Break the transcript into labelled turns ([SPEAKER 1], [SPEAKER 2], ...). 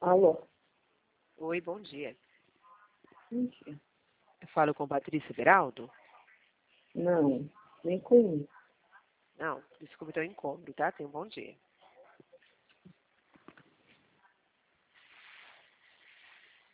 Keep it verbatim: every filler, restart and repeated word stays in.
[SPEAKER 1] Alô?
[SPEAKER 2] Oi, bom dia.
[SPEAKER 1] Bom dia.
[SPEAKER 2] Eu falo com Patrícia Beraldo?
[SPEAKER 1] Não, nem conheço.
[SPEAKER 2] Não, desculpe o teu incômodo, tá? Tenha um bom dia.